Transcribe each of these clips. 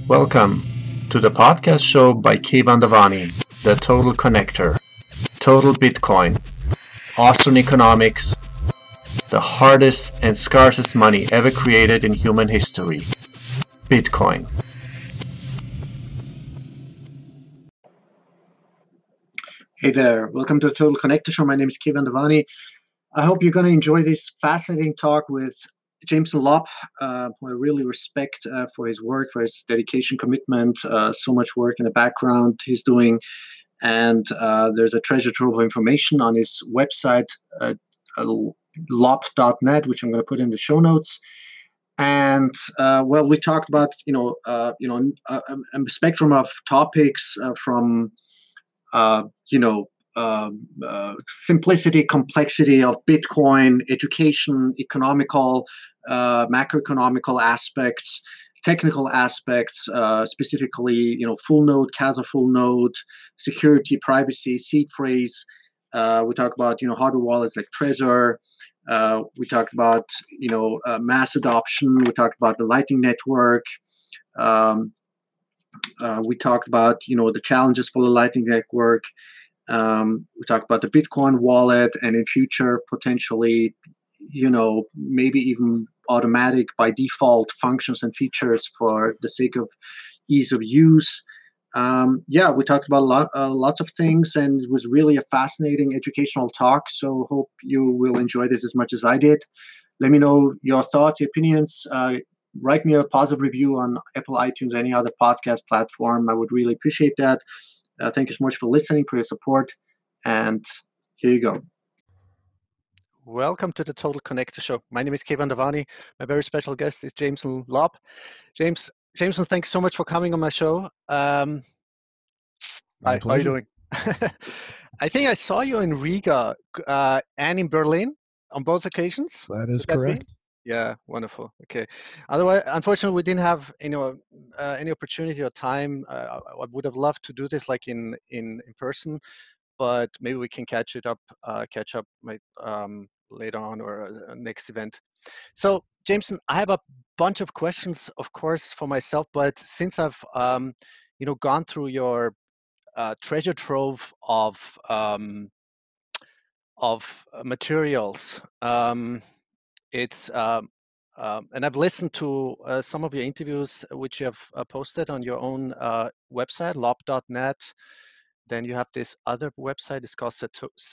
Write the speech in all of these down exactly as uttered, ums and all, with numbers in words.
Welcome to the podcast show by Kevan Devani, the Total Connector, Total Bitcoin, Austrian economics, the hardest and scarcest money ever created in human history, Bitcoin. Hey there, welcome to the Total Connector Show. My name is Kevan Devani. I hope you're going to enjoy this fascinating talk with Jameson Lopp, uh, who I really respect uh, for his work, for his dedication, commitment, uh, so much work in the background he's doing. And uh, there's a treasure trove of information on his website, uh, uh, lopp dot net, which I'm going to put in the show notes. And uh, well, we talked about, you know, uh, you know, a, a spectrum of topics uh, from Uh, you know, uh, uh, simplicity, complexity of Bitcoin, education, economical, uh, macroeconomical aspects, technical aspects, uh, specifically, you know, full node, Casa full node, security, privacy, seed phrase. Uh, we talk about, you know, hardware wallets like Trezor. Uh, we talked about, you know, uh, mass adoption. We talked about the Lightning Network. Um, uh, we talked about, you know, the challenges for the Lightning Network. Um, we talked about the Bitcoin wallet, and in future potentially, you know, maybe even automatic by default functions and features for the sake of ease of use. Um, yeah, we talked about a lot, uh, lots of things, and it was really a fascinating educational talk. So hope you will enjoy this as much as I did. Let me know your thoughts, your opinions. Uh, write me a positive review on Apple, iTunes, any other podcast platform. I would really appreciate that. Uh, thank you so much for listening, for your support. And here you go. Welcome to the Total Connector Show. My name is Kevan Devani. My very special guest is Jameson Lopp. James, Jameson, thanks so much for coming on my show. Um, my hi, pleasure. How are you doing? I think I saw you in Riga uh, and in Berlin on both occasions. That is Would that correct. Be? Yeah, wonderful. Okay. Otherwise, unfortunately, we didn't have you know uh, any opportunity or time. Uh, I would have loved to do this like in in in person, but maybe we can catch it up, uh, catch up my, um, later on or uh, next event. So, Jameson, I have a bunch of questions, of course, for myself. But since I've um, you know gone through your uh, treasure trove of um, of materials, um, it's um, um, and I've listened to uh, some of your interviews, which you have uh, posted on your own uh, website, lopp dot net. Then you have this other website, it's called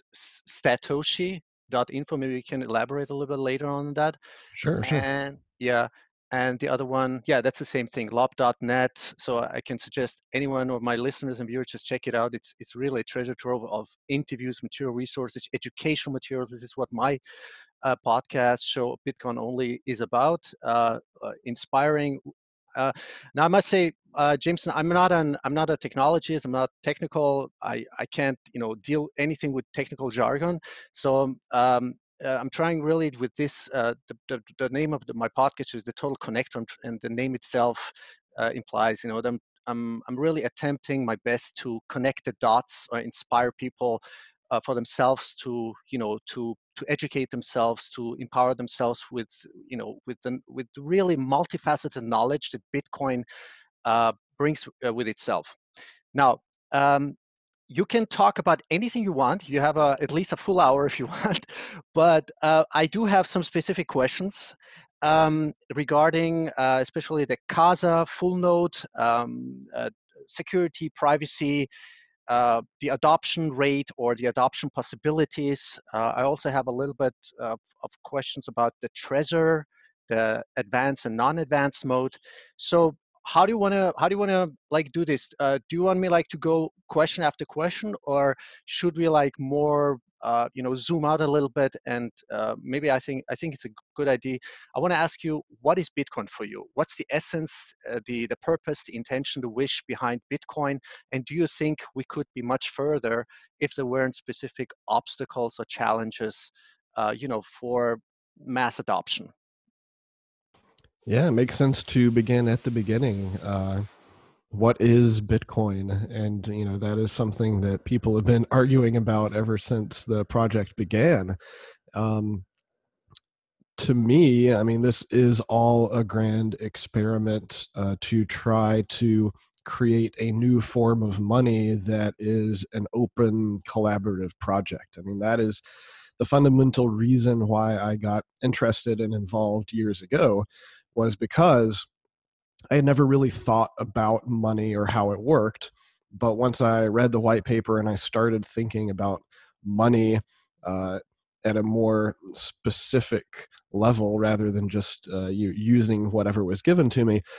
Satoshi dot info. Maybe you can elaborate a little bit later on that. Sure, sure. And yeah, and the other one, yeah, that's the same thing, lopp dot net. So I can suggest anyone of my listeners and viewers just check it out. It's it's really a treasure trove of interviews, material resources, educational materials. This is what my uh, podcast show, Bitcoin Only, is about, uh, uh, inspiring. Uh, now I must say, uh, Jameson, I'm not an I'm not a technologist. I'm not technical. I, I can't you know deal anything with technical jargon. So um, uh, I'm trying really with this. Uh, the, the the name of the, my podcast is the Total Connector, and the name itself uh, implies you know that I'm I'm I'm really attempting my best to connect the dots or inspire people uh, for themselves to you know to to educate themselves, to empower themselves with you know with the, with really multifaceted knowledge that Bitcoin uh, brings uh, with itself. Now, um, you can talk about anything you want. You have a, at least a full hour if you want, but uh, I do have some specific questions um, regarding uh, especially the Casa full node, um, uh, security, privacy, uh, the adoption rate or the adoption possibilities. Uh, I also have a little bit of, of questions about the Trezor, the advanced and non-advanced mode. So how do you want to how do you want to like do this? Uh, do you want me like to go question after question, or should we like more uh, you know zoom out a little bit? And uh, maybe I think I think it's a good idea. I want to ask you, what is Bitcoin for you? What's the essence, uh, the the purpose, the intention, the wish behind Bitcoin? And do you think we could be much further if there weren't specific obstacles or challenges, uh, you know, for mass adoption? Yeah, it makes sense to begin at the beginning. Uh, what is Bitcoin? And, you know, that is something that people have been arguing about ever since the project began. Um, to me, I mean, this is all a grand experiment uh, to try to create a new form of money that is an open collaborative project. I mean, that is the fundamental reason why I got interested and involved years ago, was because I had never really thought about money or how it worked. But once I read the white paper and I started thinking about money uh, at a more specific level rather than just uh, you using whatever was given to me,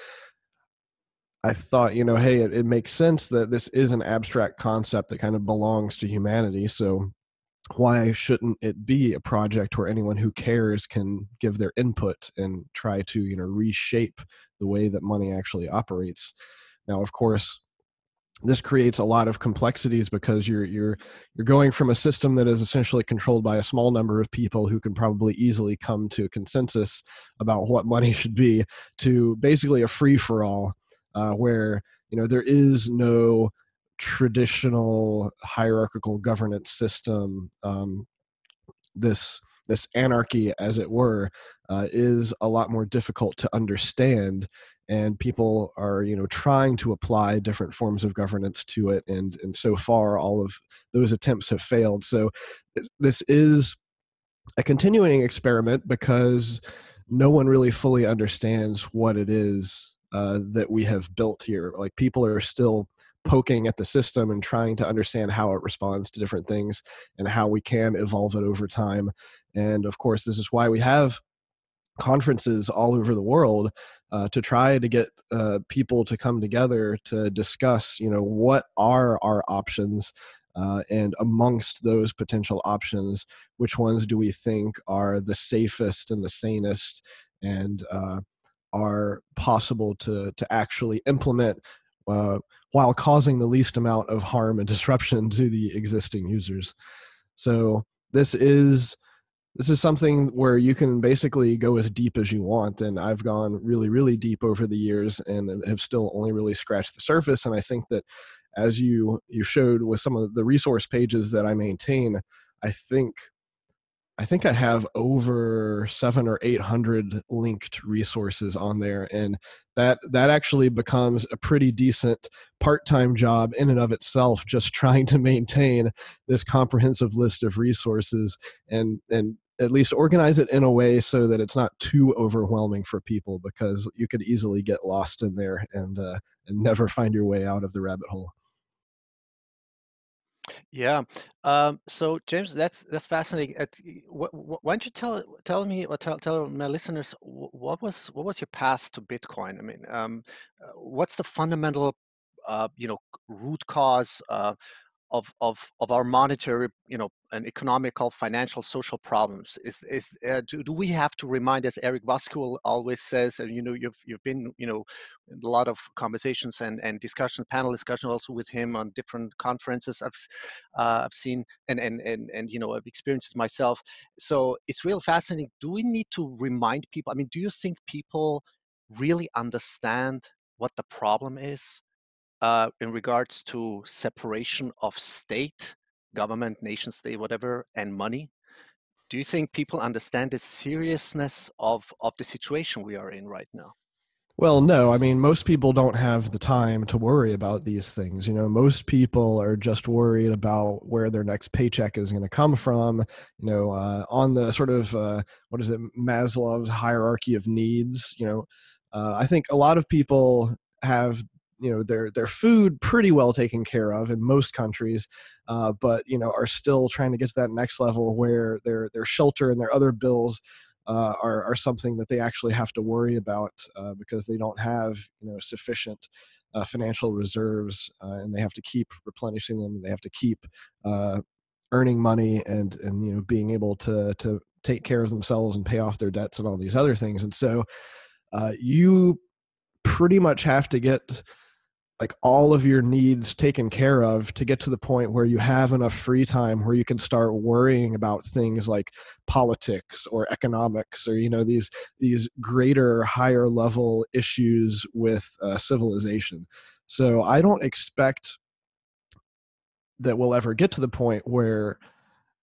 I thought, you know, hey, it, it makes sense that this is an abstract concept that kind of belongs to humanity. So why shouldn't it be a project where anyone who cares can give their input and try to, you know, reshape the way that money actually operates? Now, of course, this creates a lot of complexities because you're you're you're going from a system that is essentially controlled by a small number of people who can probably easily come to a consensus about what money should be, to basically a free for all, uh, where you know there is no traditional hierarchical governance system. Um, this this anarchy, as it were, uh, is a lot more difficult to understand, and people are you know trying to apply different forms of governance to it, and and so far all of those attempts have failed. So th- this is a continuing experiment because no one really fully understands what it is uh, that we have built here. Like, people are still poking at the system and trying to understand how it responds to different things and how we can evolve it over time. And of course, this is why we have conferences all over the world uh, to try to get uh, people to come together to discuss, you know, what are our options, uh, and amongst those potential options, which ones do we think are the safest and the sanest and uh, are possible to to actually implement uh, while causing the least amount of harm and disruption to the existing users. So this is this is something where you can basically go as deep as you want, and I've gone really, really deep over the years and have still only really scratched the surface. And I think that, as you you showed with some of the resource pages that I maintain, I think I think I have over seven or eight hundred linked resources on there, and that that actually becomes a pretty decent part-time job in and of itself, just trying to maintain this comprehensive list of resources and and at least organize it in a way so that it's not too overwhelming for people, because you could easily get lost in there and uh, and never find your way out of the rabbit hole. Yeah. Um, so James, that's that's fascinating. At, wh- wh- why don't you tell tell me or tell tell my listeners wh- what was what was your path to Bitcoin? I mean, um, uh, what's the fundamental, uh, you know, root cause uh, of of of our monetary, you know, and economical, financial, social problems? Is is uh, do, do we have to remind, as Eric Voskuil always says, and you know, you've you've been, you know, in a lot of conversations and and discussion, panel discussion also with him on different conferences I've uh, I've seen and and and and you know I've experienced it myself. So it's real fascinating. Do we need to remind people? I mean, do you think people really understand what the problem is? Uh, in regards to separation of state, government, nation state, whatever, and money? Do you think people understand the seriousness of, of the situation we are in right now? Well, no, I mean, most people don't have the time to worry about these things. You know, most people are just worried about where their next paycheck is going to come from, you know, uh, on the sort of, uh, what is it, Maslow's hierarchy of needs. You know, uh, I think a lot of people have, you know, their, their food pretty well taken care of in most countries, uh, but, you know, are still trying to get to that next level where their, their shelter and their other bills uh, are, are something that they actually have to worry about uh, because they don't have, you know, sufficient uh, financial reserves, uh, and they have to keep replenishing them. They have to keep uh, earning money and and you know being able to to take care of themselves and pay off their debts and all these other things. And so uh, you pretty much have to get like all of your needs taken care of to get to the point where you have enough free time where you can start worrying about things like politics or economics or, you know, these, these greater, higher level issues with uh, civilization. So I don't expect that we'll ever get to the point where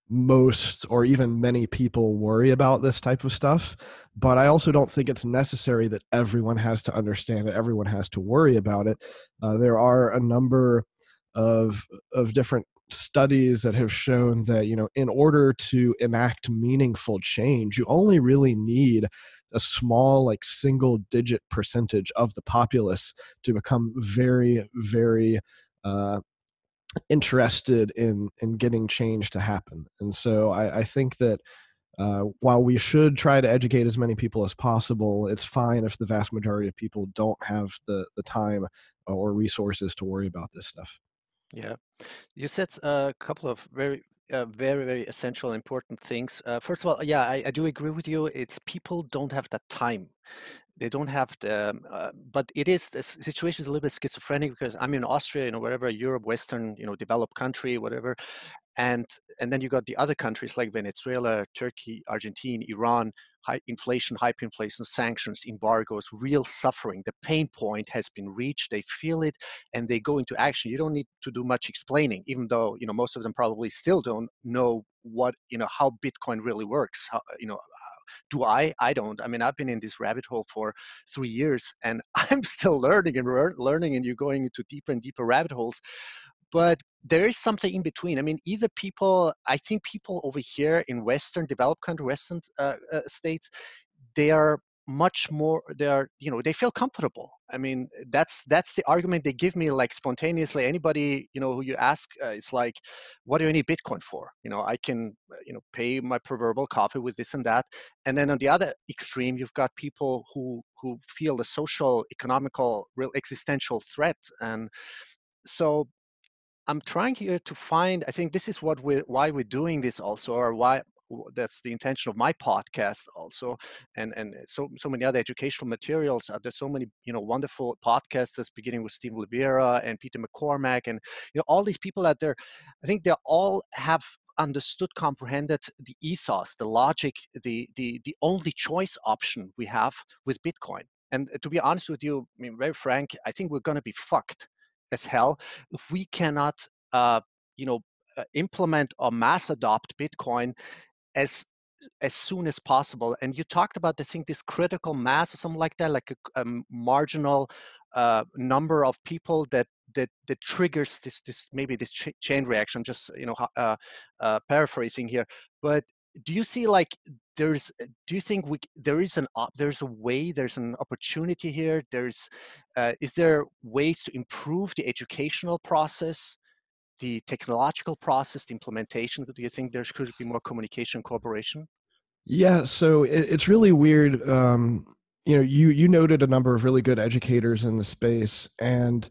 most or even many people worry about this type of stuff. But I also don't think it's necessary that everyone has to understand it, everyone has to worry about it. Uh, there are a number of of different studies that have shown that, you know, in order to enact meaningful change, you only really need a small, like single digit percentage of the populace to become very, very uh, interested in in getting change to happen. And so I, I think that uh, while we should try to educate as many people as possible, it's fine if the vast majority of people don't have the the time or resources to worry about this stuff. Yeah. You said a couple of very, uh, very, very essential, important things. Uh, first of all, yeah, I, I do agree with you. It's people don't have the time. They don't have the, um, uh, but it is, the situation is a little bit schizophrenic because I'm in Austria, you know, wherever, Europe, Western, you know, developed country, whatever. And and then you got the other countries like Venezuela, Turkey, Argentina, Iran, high inflation, hyperinflation, sanctions, embargoes, real suffering. The pain point has been reached. They feel it and they go into action. You don't need to do much explaining, even though, you know, most of them probably still don't know what, you know, how Bitcoin really works. How, you know, do I? I don't. I mean, I've been in this rabbit hole for three years and I'm still learning and learning, and you're going into deeper and deeper rabbit holes. But there is something in between. I mean, either people, I think people over here in Western developed country, Western uh, uh, states, they are much more, they are, you know, they feel comfortable. I mean, that's that's the argument they give me, like spontaneously. Anybody, you know, who you ask, uh, it's like, what do you need Bitcoin for? You know, I can, you know, pay my proverbial coffee with this and that. And then on the other extreme, you've got people who who feel the social, economical, real existential threat. And so I'm trying here to find, I think this is what we're, why we're doing this also, or why that's the intention of my podcast also, and and so so many other educational materials. Uh, there's so many, you know, wonderful podcasters, beginning with Stephen Livera and Peter McCormack, and, you know, all these people out there. I think they all have understood, comprehended the ethos, the logic, the the the only choice option we have with Bitcoin. And to be honest with you, I mean, very frank, I think we're going to be fucked as hell if we cannot, uh, you know, uh, implement or mass adopt Bitcoin as as soon as possible. And you talked about, I think, this critical mass or something like that, like a, a marginal uh, number of people that that that triggers this this maybe this ch- chain reaction. I'm just, you know, uh, uh, paraphrasing here, but do you see, like, there's do you think we there is an op, there's a way, there's an opportunity here, there's uh, is there ways to improve the educational process, the technological process, the implementation? Do you think there could be more communication, cooperation? Yeah, so it, it's really weird. Um, you know, you you noted a number of really good educators in the space, and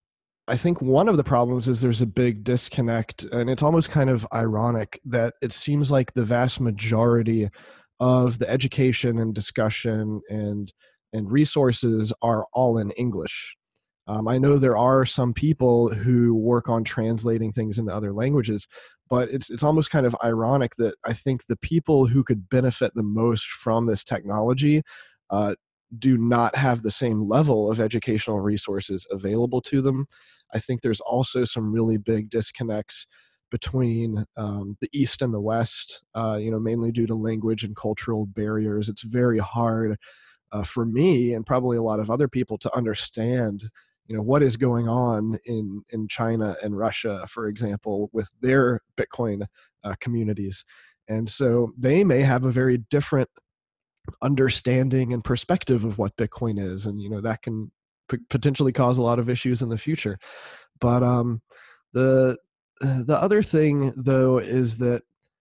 I think one of the problems is there's a big disconnect, and it's almost kind of ironic that it seems like the vast majority of the education and discussion and and resources are all in English. Um, I know there are some people who work on translating things into other languages, but it's it's almost kind of ironic that I think the people who could benefit the most from this technology uh, do not have the same level of educational resources available to them. I think there's also some really big disconnects between um, the East and the West, uh, you know, mainly due to language and cultural barriers. It's very hard uh, for me and probably a lot of other people to understand, you know, what is going on in, in China and Russia, for example, with their Bitcoin uh, communities. And so they may have a very different understanding and perspective of what Bitcoin is. And, you know, that can p- potentially cause a lot of issues in the future. But um, the the other thing, though, is that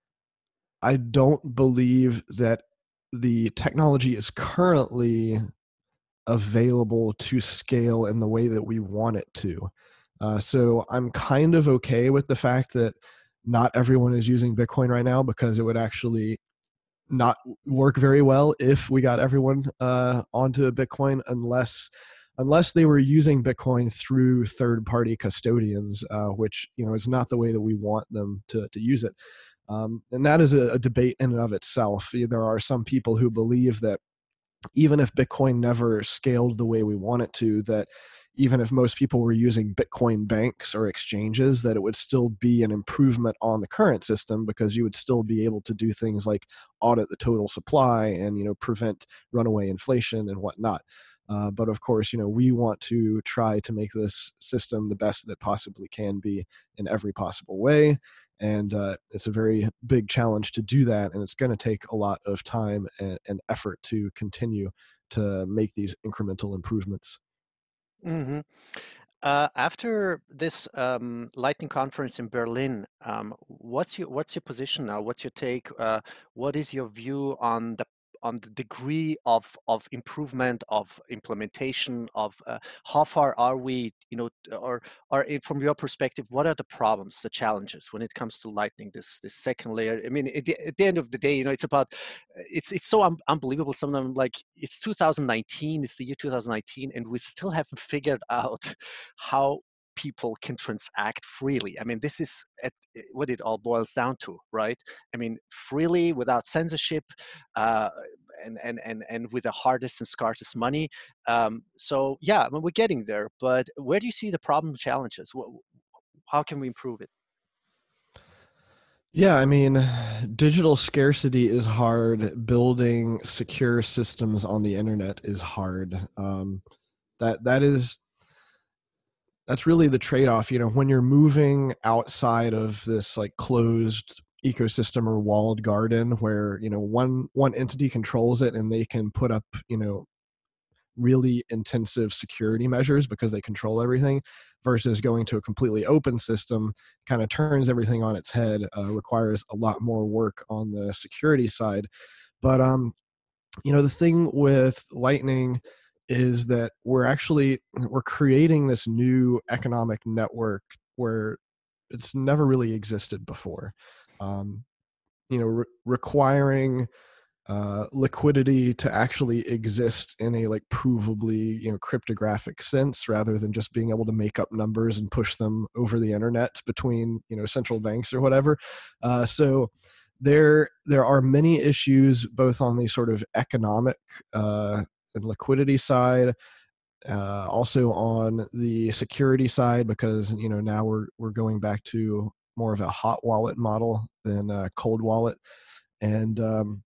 I don't believe that the technology is currently available to scale in the way that we want it to. Uh, so I'm kind of okay with the fact that not everyone is using Bitcoin right now, because it would actually not work very well if we got everyone uh, onto Bitcoin, unless unless they were using Bitcoin through third-party custodians, uh, which, you know, is not the way that we want them to to use it. Um, and that is a, a debate in and of itself. There are some people who believe that even if Bitcoin never scaled the way we want it to, that even if most people were using Bitcoin banks or exchanges, that it would still be an improvement on the current system, because you would still be able to do things like audit the total supply and, you know, prevent runaway inflation and whatnot. Uh, but of course, you know, we want to try to make this system the best that it possibly can be in every possible way. And uh, it's a very big challenge to do that. And it's going to take a lot of time and, and effort to continue to make these incremental improvements. Mm-hmm. Uh, after this um, Lightning conference in Berlin, um, what's your what's your position now? What's your take? Uh, what is your view on the on the degree of of improvement, of implementation, of uh, how far are we? You know, or or in, from your perspective, what are the problems, the challenges when it comes to Lightning? This this second layer. I mean, at the, at the end of the day, you know, it's about it's it's so un- unbelievable. Sometimes, like, it's two thousand nineteen, it's the year two thousand nineteen, and we still haven't figured out how people can transact freely. I mean, this is at, what it all boils down to, right? I mean, freely, without censorship, uh, and, and, and, and with the hardest and scarcest money. Um, so, yeah, I mean, we're getting there. But where do you see the problem challenges? How can we improve it? Yeah, I mean, digital scarcity is hard. Building secure systems on the internet is hard. Um, that that is that's really the trade-off. You know, when you're moving outside of this like closed ecosystem or walled garden where, you know, one one entity controls it and they can put up, you know, really intensive security measures because they control everything, versus going to a completely open system, kind of turns everything on its head, uh, requires a lot more work on the security side. But um, you know, the thing with Lightning is that we're actually we're creating this new economic network where it's never really existed before. Um, you know, re- requiring uh, liquidity to actually exist in a like provably, you know, cryptographic sense, rather than just being able to make up numbers and push them over the internet between, you know, central banks or whatever. Uh, so there there are many issues both on the sort of economic uh, and liquidity side, uh, also on the security side, because, you know, now we're we're going back to more of a hot wallet model than a cold wallet. And um,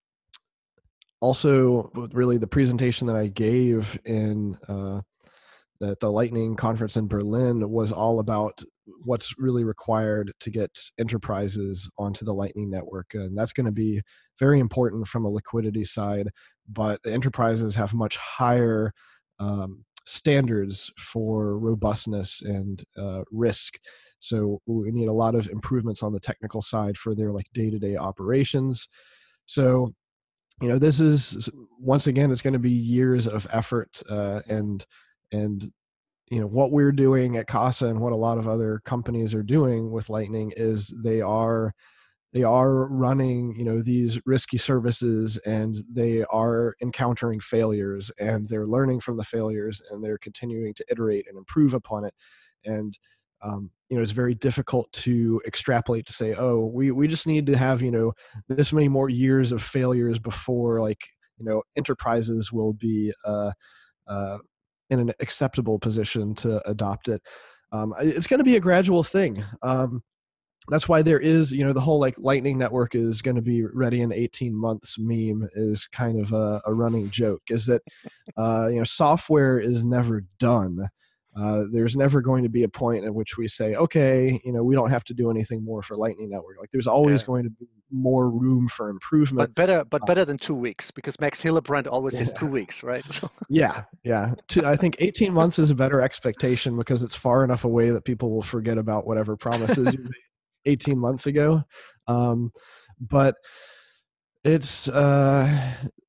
also, really, the presentation that I gave in uh, the, the Lightning conference in Berlin was all about what's really required to get enterprises onto the Lightning network. And that's going to be very important from a liquidity side, but the enterprises have much higher um, standards for robustness and uh, risk. So we need a lot of improvements on the technical side for their like day-to-day operations. So, you know, this is, once again, it's going to be years of effort, uh, and and you know, what we're doing at Casa and what a lot of other companies are doing with Lightning is they are they are running, you know, these risky services, and they are encountering failures, and they're learning from the failures, and they're continuing to iterate and improve upon it. And um, you know, it's very difficult to extrapolate to say, oh, we we just need to have, you know, this many more years of failures before, like, you know, enterprises will be uh, uh, in an acceptable position to adopt it. Um, it's going to be a gradual thing. Um, that's why there is, you know, the whole like Lightning network is going to be ready in eighteen months meme is kind of a, a running joke, is that, uh, you know, software is never done. Uh, there's never going to be a point at which we say, okay, you know, we don't have to do anything more for Lightning Network. Like, there's always Yeah. going to be more room for improvement. But better, but better than two weeks, because Max Hillebrand always says Yeah. two weeks, right? So. Yeah, yeah. Two, I think eighteen months is a better expectation because it's far enough away that people will forget about whatever promises you made eighteen months ago. Um, but it's, uh,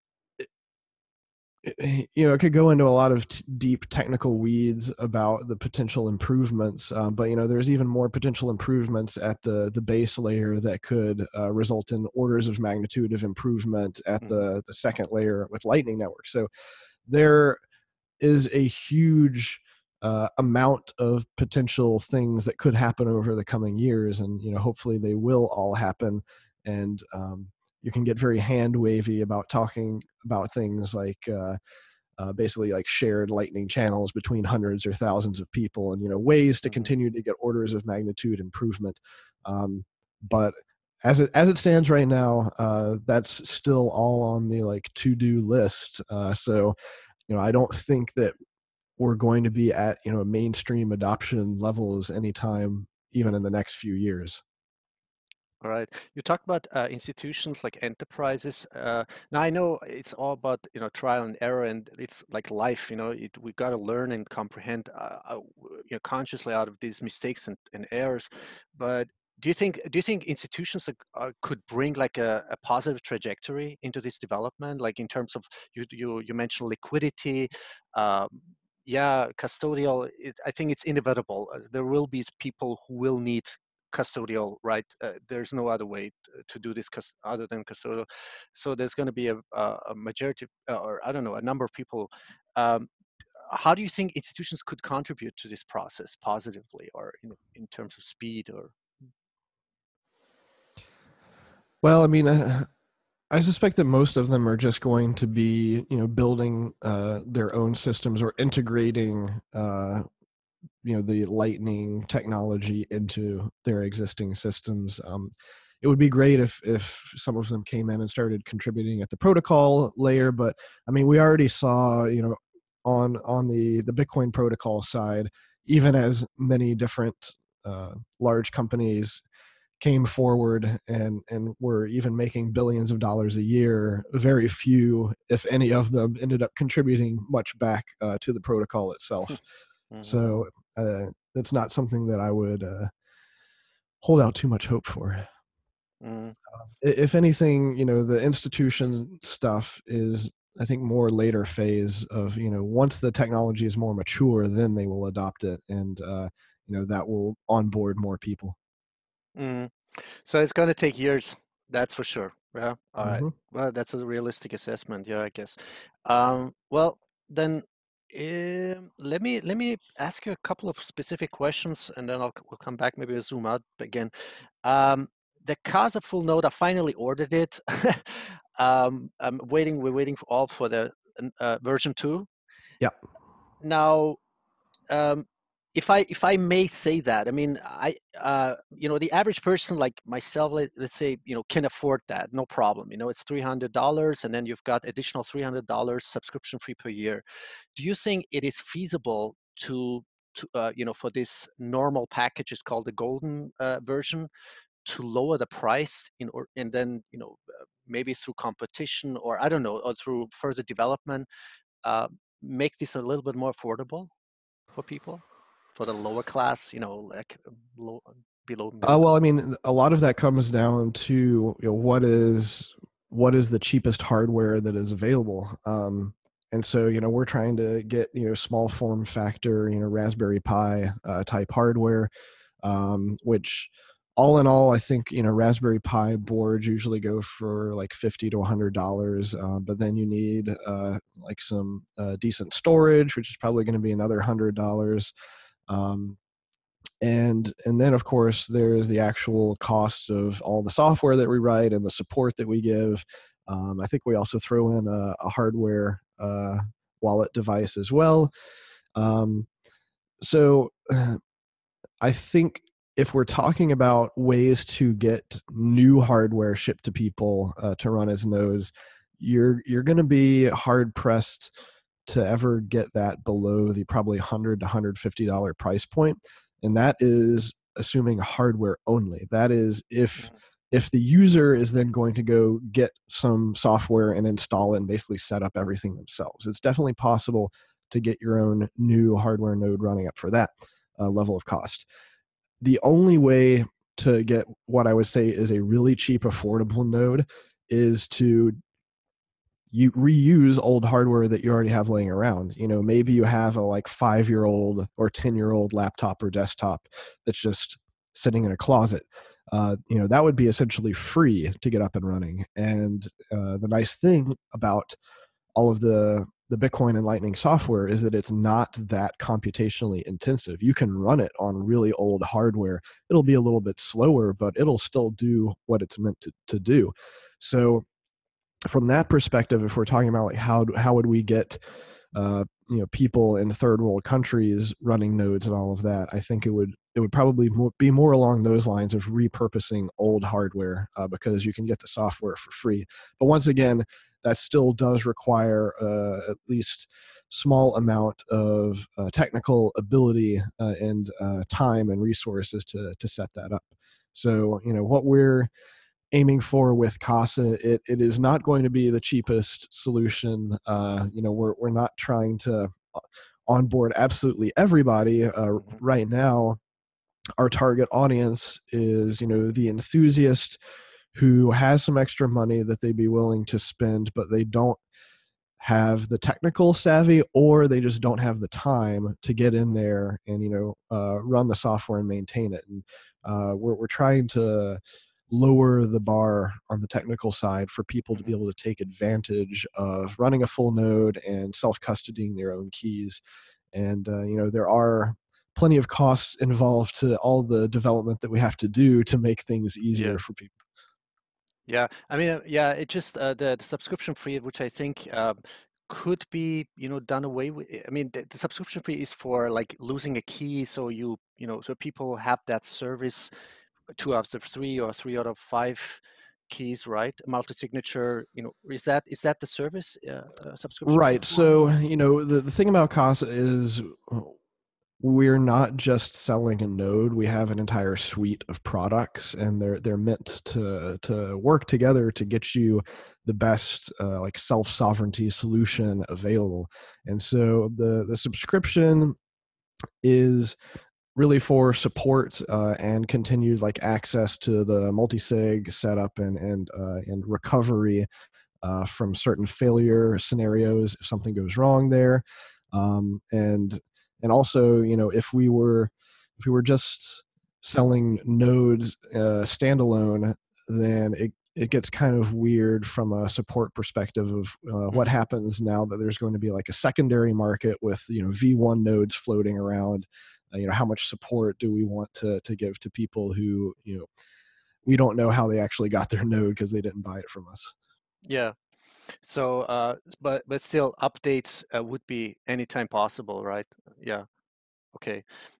you know, it could go into a lot of t- deep technical weeds about the potential improvements, um, but, you know, there's even more potential improvements at the the base layer that could uh, result in orders of magnitude of improvement at mm-hmm. the the second layer with Lightning Network. So there is a huge uh, amount of potential things that could happen over the coming years, and, you know, hopefully they will all happen. And um, you can get very hand wavy about talking about things like uh, uh, basically like shared Lightning channels between hundreds or thousands of people, and you know ways to Mhm. continue to get orders of magnitude improvement. Um, but as it as it stands right now, uh, that's still all on the like to do list. Uh, so you know I don't think that we're going to be at you know mainstream adoption levels anytime even in the next few years. All right. You talked about uh, institutions like enterprises. Uh, now I know it's all about you know trial and error, and it's like life. You know, it, we got to learn and comprehend uh, uh, you know consciously out of these mistakes and, and errors. But do you think do you think institutions uh, could bring like a, a positive trajectory into this development, like in terms of you you you mentioned liquidity. Um, yeah, custodial. It, I think it's inevitable. Uh, There will be people who will need custodial, right? Uh, there's no other way to, to do this cus- other than custodial. So there's going to be a, a, a majority, uh, or I don't know, a number of people. Um, how do you think institutions could contribute to this process positively, or in, in terms of speed? Or Well, I mean, uh, I suspect that most of them are just going to be, you know, building uh, their own systems or integrating, uh, you know, the Lightning technology into their existing systems. Um, it would be great if if some of them came in and started contributing at the protocol layer, but I mean, we already saw, you know, on on the the Bitcoin protocol side, even as many different uh, large companies came forward and and were even making billions of dollars a year, very few, if any of them, ended up contributing much back uh, to the protocol itself. Mhm. So uh, it's not something that I would uh, hold out too much hope for. Mm. If anything, you know, the institution stuff is, I think, more later phase of, you know, once the technology is more mature, then they will adopt it, and uh, you know, that will onboard more people. Mm. So it's going to take years, that's for sure. Yeah. All right. Mm-hmm. Well, that's a realistic assessment. Yeah, I guess. Um, well, then um, let me let me ask you a couple of specific questions, and then I'll we'll come back. Maybe we'll zoom out again. Um, the Casa full node, I finally ordered it. um, I'm waiting. We're waiting for all for the uh, version two. Yeah. Now, um, if I if I may say that, I mean, I uh, you know, the average person like myself, let, let's say, you know, can afford that, no problem. You know, it's three hundred dollars, and then you've got additional three hundred dollars subscription fee per year. Do you think it is feasible to to uh, you know, for this normal package, it's called the golden uh, version, to lower the price in or and then you know uh, maybe through competition, or I don't know, or through further development, uh, make this a little bit more affordable for people, for the lower class, you know, like um, low, below middle Uh, well, I class. mean, a lot of that comes down to, you know, what is what is the cheapest hardware that is available. Um, and so, you know, we're trying to get, you know, small form factor, you know, Raspberry Pi uh, type hardware, um, which all in all, I think, you know, Raspberry Pi boards usually go for like fifty to a hundred dollars. Uh, but then you need uh, like some uh, decent storage, which is probably going to be another hundred dollars. Um, and and then of course there's the actual costs of all the software that we write and the support that we give. um, I think we also throw in a, a hardware uh, wallet device as well. um, so uh, I think if we're talking about ways to get new hardware shipped to people uh, to run as nodes, you're you're going to be hard pressed to ever get that below the probably one hundred to one hundred fifty dollars price point. And that is assuming hardware only. That is if Mhm. if the user is then going to go get some software and install it and basically set up everything themselves. It's definitely possible to get your own new hardware node running up for that uh, level of cost. The only way to get what I would say is a really cheap, affordable node is to you reuse old hardware that you already have laying around. You know, maybe you have a like five year old or ten year old laptop or desktop that's just sitting in a closet. Uh, you know, that would be essentially free to get up and running. And uh, the nice thing about all of the the Bitcoin and Lightning software is that it's not that computationally intensive. You can run it on really old hardware. It'll be a little bit slower, but it'll still do what it's meant to, to do. So from that perspective, if we're talking about like how how would we get uh, you know, people in third world countries running nodes and all of that. I think it would it would probably mo- be more along those lines of repurposing old hardware uh, because you can get the software for free. But once again, that still does require uh, at least small amount of uh, technical ability uh, and uh, time and resources to to set that up. So, you know, what we're aiming for with Casa, it, it is not going to be the cheapest solution. Uh, you know, we're we're not trying to onboard absolutely everybody. Uh, right now, our target audience is, you know, the enthusiast who has some extra money that they'd be willing to spend, but they don't have the technical savvy, or they just don't have the time to get in there and, you know, uh, run the software and maintain it. And uh, we're we're trying to lower the bar on the technical side for people to be able to take advantage of running a full node and self-custodying their own keys. And uh, you know, there are plenty of costs involved to all the development that we have to do to make things easier Yeah. for people. Yeah, I mean, uh, yeah, it just uh, the, the subscription fee, which I think um, could be, you know, done away with. I mean, the, the subscription fee is for like losing a key, so you, you know, so people have that service, two out of three or three out of five keys, right? Multi-signature, you know, is that is that the service uh, uh, subscription fee? Right. So, you know, the, the thing about Casa is we're not just selling a node. We have an entire suite of products, and they're they're meant to to work together to get you the best uh, like self-sovereignty solution available. And so the the subscription is really for support uh, and continued like access to the multi-sig setup and and uh, and recovery uh, from certain failure scenarios if something goes wrong there, um, and and also, you know, if we were if we were just selling nodes uh, standalone, then it it gets kind of weird from a support perspective of uh, what happens now that there's going to be like a secondary market with, you know, V one nodes floating around. Uh, you know, how much support do we want to to give to people who, you know, we don't know how they actually got their node because they didn't buy it from us. Yeah. So, uh, but but still, updates uh, would be anytime possible, right? Yeah. Okay.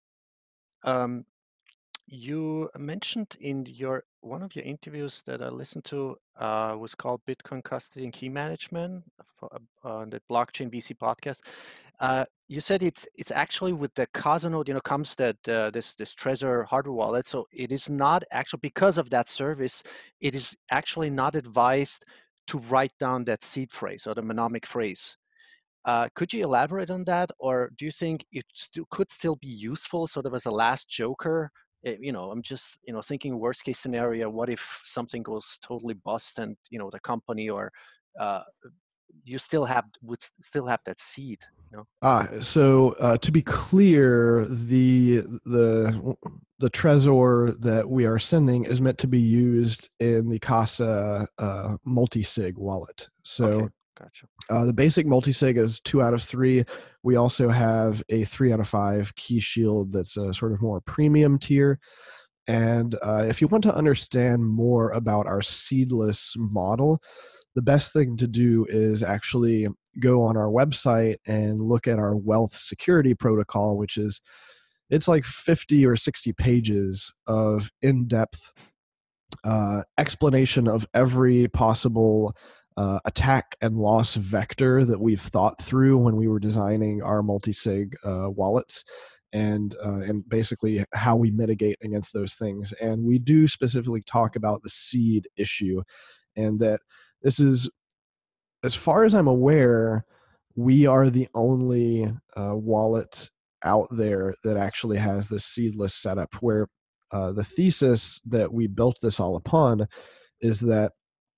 Um, you mentioned in your one of your interviews that I listened to uh, was called Bitcoin Custody and Key Management for, uh, on the Blockchain V C podcast. Uh, you said it's it's actually with the Casa node, you know, comes that uh, this this Trezor hardware wallet. So it is not actually, because of that service, it is actually not advised to write down that seed phrase or the mnemonic phrase. Uh, could you elaborate on that, or do you think it still could still be useful, sort of as a last joker? Eh, you know, I'm just, you know, thinking worst case scenario. What if something goes totally bust, and, you know, the company or uh, you still have would s- still have that seed, you know? Ah, so uh, to be clear, the the the Trezor that we are sending is meant to be used in the Casa uh, multi-sig wallet. So Okay, gotcha. uh, the basic multi-sig is two out of three. We also have a three out of five key shield that's a sort of more premium tier. And uh, if you want to understand more about our seedless model, the best thing to do is actually go on our website and look at our wealth security protocol, which is, it's like fifty or sixty pages of in-depth uh, explanation of every possible uh, attack and loss vector that we've thought through when we were designing our multi-sig uh, wallets, and uh, and basically how we mitigate against those things. And we do specifically talk about the seed issue, and that this is, as far as I'm aware, we are the only uh, wallet out there that actually has this seedless setup, where uh, the thesis that we built this all upon is that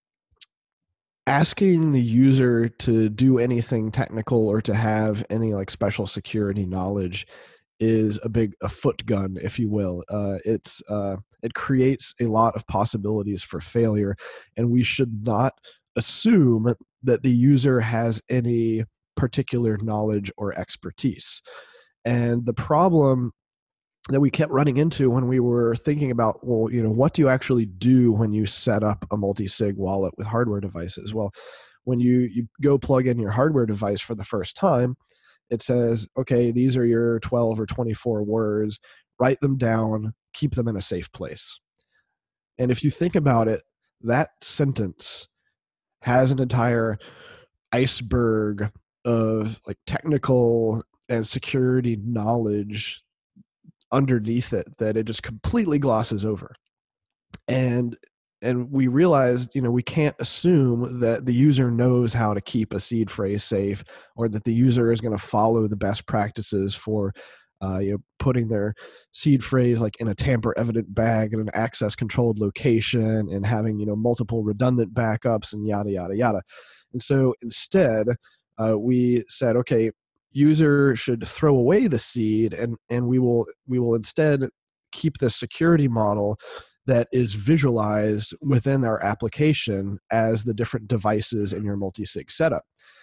asking the user to do anything technical or to have any like special security knowledge is a big a foot gun, if you will. Uh, it's uh, it creates a lot of possibilities for failure, and we should not assume that the user has any particular knowledge or expertise. And the problem that we kept running into when we were thinking about, well, you know, what do you actually do when you set up a multi-sig wallet with hardware devices? Well, when you, you go plug in your hardware device for the first time, it says, okay, these are your twelve or twenty-four words, write them down, keep them in a safe place. And if you think about it, that sentence has an entire iceberg of like technical and security knowledge underneath it that it just completely glosses over. And and we realized, you know, we can't assume that the user knows how to keep a seed phrase safe, or that the user is going to follow the best practices for uh, you know, putting their seed phrase like in a tamper evident bag in an access controlled location, and having, you know, multiple redundant backups and yada yada yada. And so instead, uh, we said, okay, user should throw away the seed, and and we will we will instead keep this security model that is visualized within our application as the different devices in your multi-sig setup.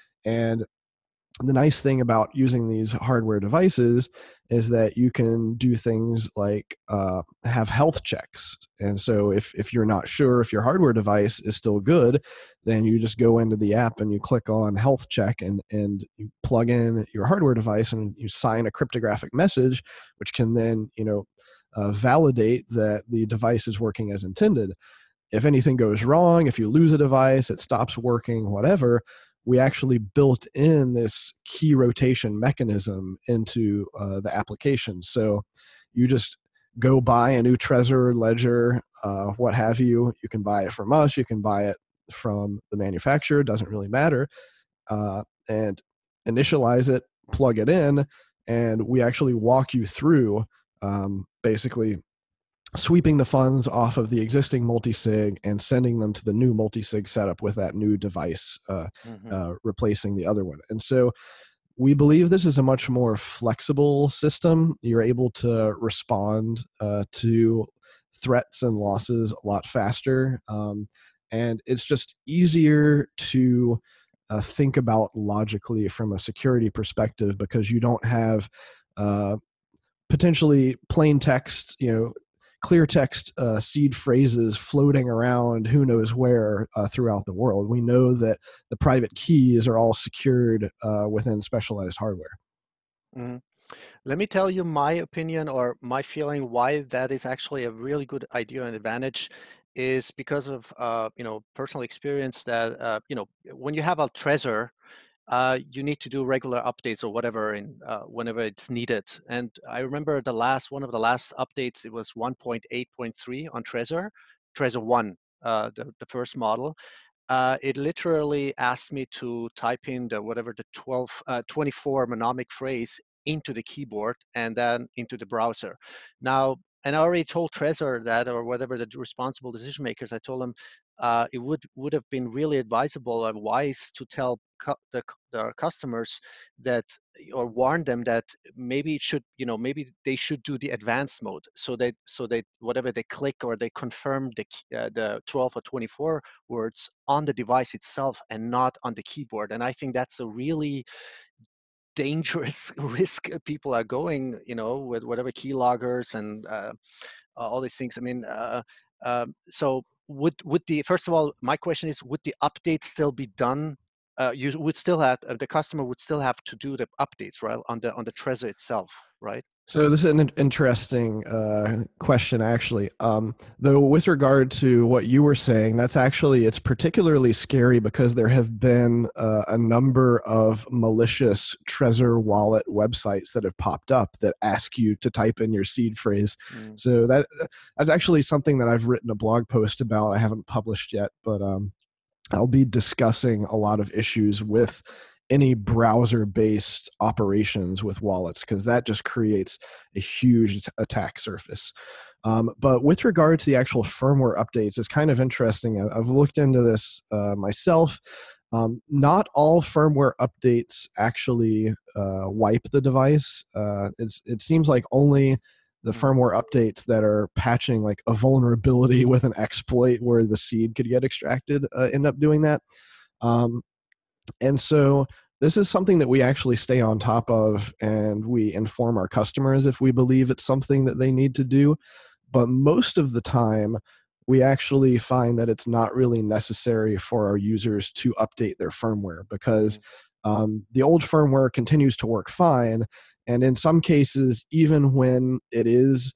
And the nice thing about using these hardware devices is that you can do things like uh, have health checks. And so if, if you're not sure if your hardware device is still good, then you just go into the app and you click on health check, and, and you plug in your hardware device and you sign a cryptographic message, which can then, you know, uh, validate that the device is working as intended. If anything goes wrong, if you lose a device, it stops working, whatever, we actually built in this key rotation mechanism into uh, the application. So you just go buy a new Trezor, Ledger, uh, what have you. You can buy it from us. You can buy it from the manufacturer. It doesn't really matter. Uh, and initialize it, plug it in, and we actually walk you through um, basically sweeping the funds off of the existing multi-sig and sending them to the new multi-sig setup with that new device, uh, mm-hmm. uh, replacing the other one. And so we believe this is a much more flexible system. You're able to respond uh, to threats and losses a lot faster. Um, and it's just easier to uh, think about logically from a security perspective, because you don't have uh, potentially plain text, you know, clear text uh, seed phrases floating around who knows where uh, throughout the world. We know that the private keys are all secured uh, within specialized hardware. Mm-hmm. Let me tell you my opinion or my feeling why that is actually a really good idea and advantage is because of uh, you know, personal experience that uh, you know, when you have a Trezor, Uh, you need to do regular updates or whatever in uh, whenever it's needed. And I remember the last one of the last updates, it was one point eight point three on Trezor, Trezor one, uh, the, the first model. Uh, it literally asked me to type in the whatever the twelve, uh, twenty-four mnemonic phrase into the keyboard and then into the browser. Now, and I already told Trezor that, or whatever the responsible decision makers, I told them uh, it would would have been really advisable or wise to tell cu- the, the customers that, or warn them that maybe it should, you know, maybe they should do the advanced mode, so that so they whatever they click or they confirm the uh, the twelve or twenty-four words on the device itself and not on the keyboard. And I think that's a really dangerous risk people are going, you know, with whatever keyloggers and uh, all these things. I mean, uh, uh, so would would the first of all, my question is, would the update still be done? Uh, you would still have uh, the customer would still have to do the updates, right, on the on the Trezor itself, right? So this is an interesting uh, question, actually. Um, though, with regard to what you were saying, that's actually, it's particularly scary because there have been uh, a number of malicious Trezor wallet websites that have popped up that ask you to type in your seed phrase. Mm. So that that's actually something that I've written a blog post about. I haven't published yet, but um, I'll be discussing a lot of issues with any browser-based operations with wallets, because that just creates a huge attack surface. Um, but with regard to the actual firmware updates, it's kind of interesting. I've looked into this uh, myself. Um, not all firmware updates actually uh, wipe the device. Uh, it's, it seems like only the firmware updates that are patching like a vulnerability with an exploit where the seed could get extracted uh, end up doing that. Um, And so this is something that we actually stay on top of, and we inform our customers if we believe it's something that they need to do. But most of the time, we actually find that it's not really necessary for our users to update their firmware because um, the old firmware continues to work fine. And in some cases, even when it is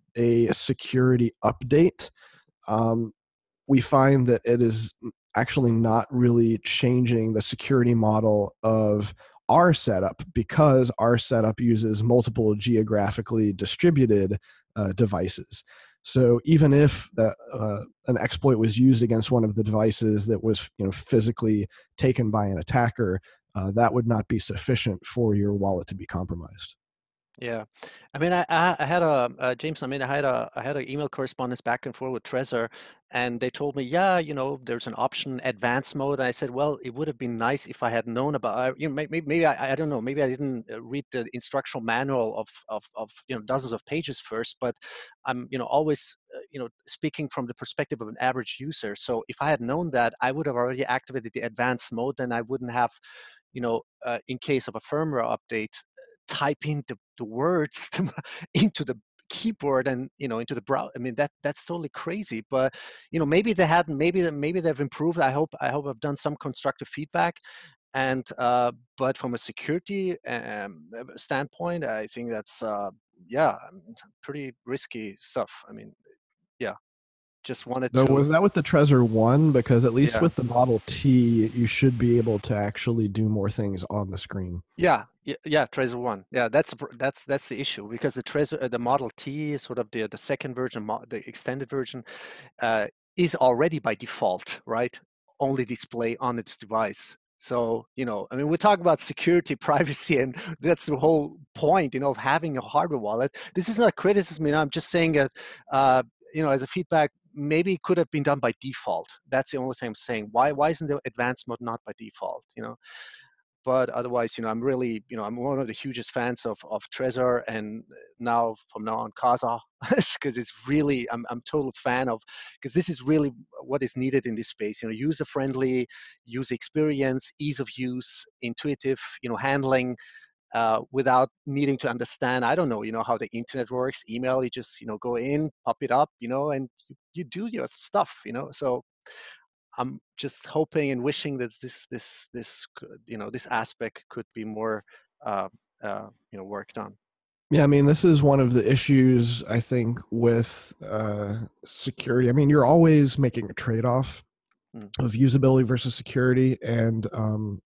a security update, um, we find that it is actually not really changing the security model of our setup because our setup uses multiple geographically distributed uh, devices. So even if the, uh, an exploit was used against one of the devices that was, you know, physically taken by an attacker, uh, that would not be sufficient for your wallet to be compromised. Yeah, I mean, I I I had a uh, James. I mean, I had a I had an email correspondence back and forth with Trezor, and they told me, yeah, you know, there's an option, advanced mode. And I said, well, it would have been nice if I had known about. Uh, you know, maybe maybe I I don't know. Maybe I didn't uh, read the instructional manual of of of you know dozens of pages first. But I'm you know always uh, you know speaking from the perspective of an average user. So if I had known that, I would have already activated the advanced mode, and I wouldn't have, you know, uh, in case of a firmware update, type in the, the words to, into the keyboard and you know into the browser. I mean that that's totally crazy. But you know maybe they hadn't. Maybe maybe they've improved. I hope I hope I've done some constructive feedback. And uh, but from a security um, standpoint, I think that's uh, yeah pretty risky stuff. I mean yeah, just wanted Though, to was that with the Trezor one? Because at least yeah. with the Model T, you should be able to actually do more things on the screen. Yeah, yeah, yeah, Trezor one. Yeah, that's a pr- that's that's the issue because the Trezor, uh, the Model T, sort of the the second version, mo- the extended version, uh, is already by default, right? Only display on its device. So you know, I mean, we talk about security, privacy, and that's the whole point, you know, of having a hardware wallet. This is not a criticism, you know. I'm just saying that, uh, you know, as a feedback, maybe it could have been done by default. That's the only thing I'm saying. Why why isn't the advanced mode not by default? You know. But otherwise, you know, I'm really, you know, I'm one of the hugest fans of of Trezor, and now from now on Casa, because it's really, I'm I'm total fan of, because this is really what is needed in this space. You know, user friendly, user experience, ease of use, intuitive, you know, handling. Uh, without needing to understand, I don't know, you know, how the internet works. Email, you just, you know, go in, pop it up, you know, and you, you do your stuff, you know. So I'm just hoping and wishing that this this this could, you know this aspect could be more uh, uh, you know worked on. Yeah, I mean, this is one of the issues, I think, with uh, security. I mean, you're always making a trade-off Mm. of usability versus security. And um,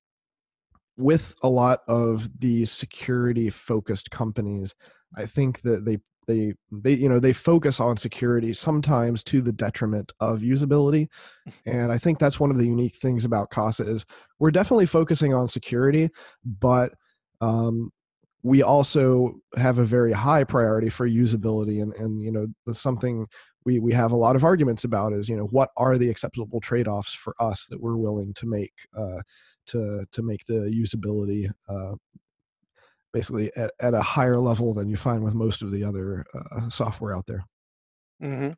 with a lot of the security-focused companies, I think that they they they you know they focus on security sometimes to the detriment of usability. And I think that's one of the unique things about Casa is we're definitely focusing on security, but um, we also have a very high priority for usability. And, and you know, that's something we, we have a lot of arguments about is, you know, what are the acceptable trade-offs for us that we're willing to make uh, to, to make the usability uh, basically at, at a higher level than you find with most of the other uh, software out there. Mm-hmm.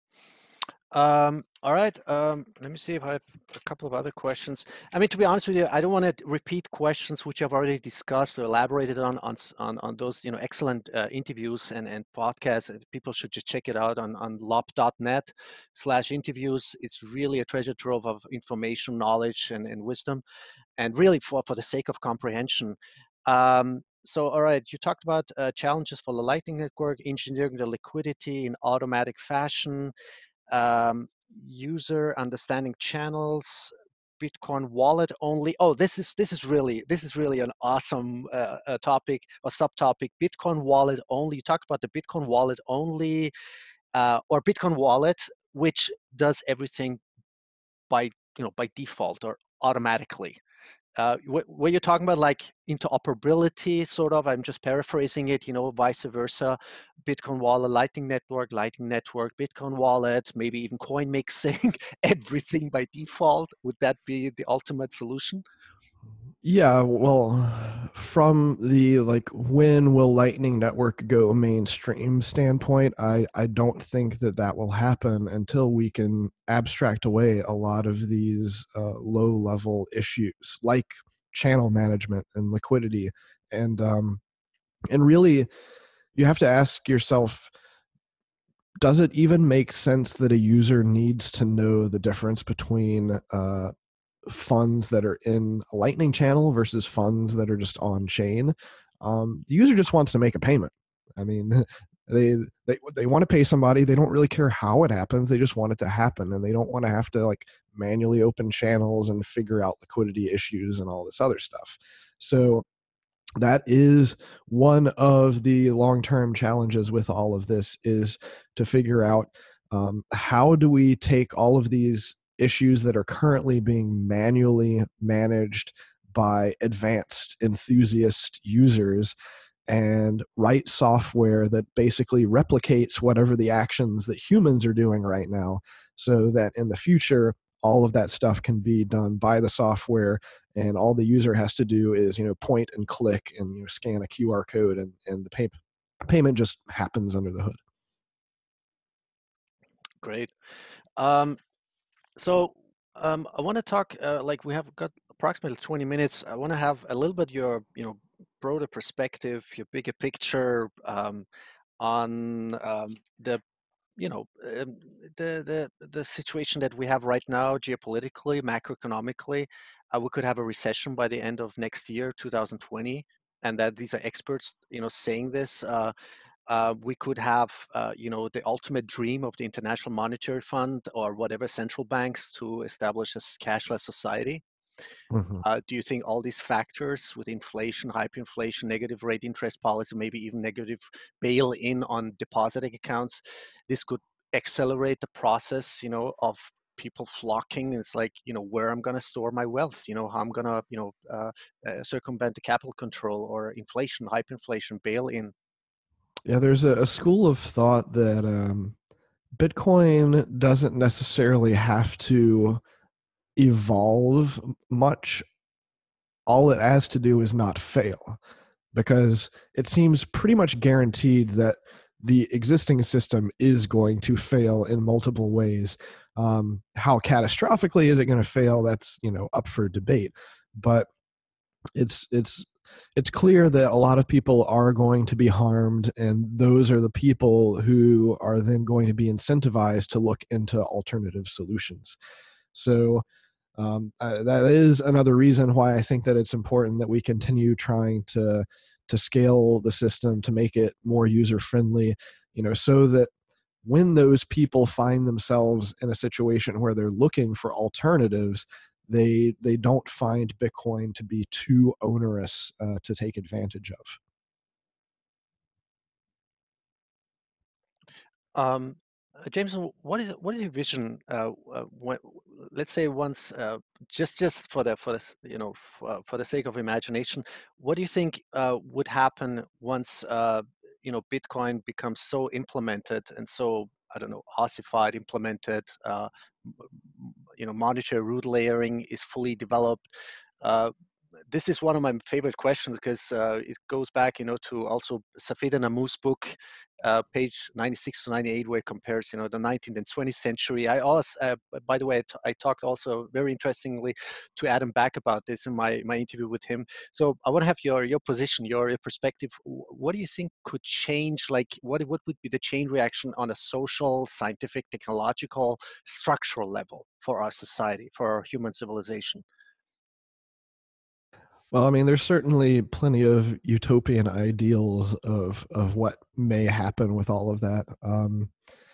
Um, all right. Um, let me see if I have a couple of other questions. I mean, to be honest with you, I don't want to repeat questions which I've already discussed or elaborated on on on, on those you know excellent uh, interviews and and podcasts. People should just check it out on on lop dot net slash interviews. It's really a treasure trove of information, knowledge, and, and wisdom, and really for for the sake of comprehension. Um, so, all right, you talked about uh, challenges for the Lightning Network, engineering the liquidity in automatic fashion, um, user understanding channels, Bitcoin wallet only. Oh, this is this is really this is really an awesome uh, uh, topic or subtopic. Bitcoin wallet only. You talked about the Bitcoin wallet only, uh, or Bitcoin wallet, which does everything by you know by default or automatically. Uh, wh- were you talking about like interoperability, sort of? I'm just paraphrasing it, you know, vice versa. Bitcoin wallet, Lightning Network, Lightning Network, Bitcoin wallet, maybe even coin mixing, everything by default. Would that be the ultimate solution? Yeah, well, from the like when will Lightning Network go mainstream standpoint, I I don't think that that will happen until we can abstract away a lot of these uh, low level issues like channel management and liquidity, and um and really you have to ask yourself, does it even make sense that a user needs to know the difference between uh, funds that are in a Lightning channel versus funds that are just on chain? Um, the user just wants to make a payment. I mean, they they they want to pay somebody. They don't really care how it happens. They just want it to happen, and they don't want to have to like manually open channels and figure out liquidity issues and all this other stuff. So that is one of the long-term challenges with all of this, is to figure out um, how do we take all of these issues that are currently being manually managed by advanced enthusiast users and write software that basically replicates whatever the actions that humans are doing right now, so that in the future all of that stuff can be done by the software, and all the user has to do is, you know, point and click and, you know, scan a Q R code, and, and the pay, payment just happens under the hood. Great. Um, so um, I want to talk, uh, like we have got approximately twenty minutes. I want to have a little bit your, you know, broader perspective, your bigger picture um, on um, the, you know, um, the the the situation that we have right now, geopolitically, macroeconomically. Uh, we could have a recession by the end of next year, two thousand twenty, and that these are experts, you know, saying this. Uh, uh, we could have, uh, you know, the ultimate dream of the International Monetary Fund or whatever central banks to establish a cashless society. Mm-hmm. Uh, do you think all these factors with inflation, hyperinflation, negative rate interest policy, maybe even negative bail-in on depositing accounts, this could accelerate the process, you know, of people flocking? It's like, you know, where I'm going to store my wealth, you know, how I'm going to, you know, uh, uh, circumvent the capital control or inflation, hyperinflation, bail-in. Yeah, there's a, a school of thought that um, Bitcoin doesn't necessarily have to evolve much. All it has to do is not fail, because it seems pretty much guaranteed that the existing system is going to fail in multiple ways. Um, how catastrophically is it going to fail? That's, you know, up for debate. But it's it's it's clear that a lot of people are going to be harmed, and those are the people who are then going to be incentivized to look into alternative solutions. So um, uh, that is another reason why I think that it's important that we continue trying to to scale the system to make it more user friendly, you know, so that when those people find themselves in a situation where they're looking for alternatives, they they don't find Bitcoin to be too onerous uh, to take advantage of. Um, uh, Jameson, what is what is your vision? Uh, uh, when, let's say once, uh, just just for the for the s- you know for, for the sake of imagination, what do you think uh, would happen once uh, you know Bitcoin becomes so implemented and so, I don't know, ossified, implemented, uh, m- m- you know, monetary root layering is fully developed. Uh, this is one of my favorite questions because uh, it goes back, you know, to also Safeda Namous's book, uh, page ninety-six to ninety-eight, where it compares, you know, the nineteenth and twentieth century. I also, uh, by the way, I, t- I talked also very interestingly to Adam Back about this in my, my interview with him. So I want to have your your position, your, your perspective. What do you think could change? Like, what what would be the chain reaction on a social, scientific, technological, structural level for our society, for our human civilization? Well, I mean, there's certainly plenty of utopian ideals of of what may happen with all of that. Um,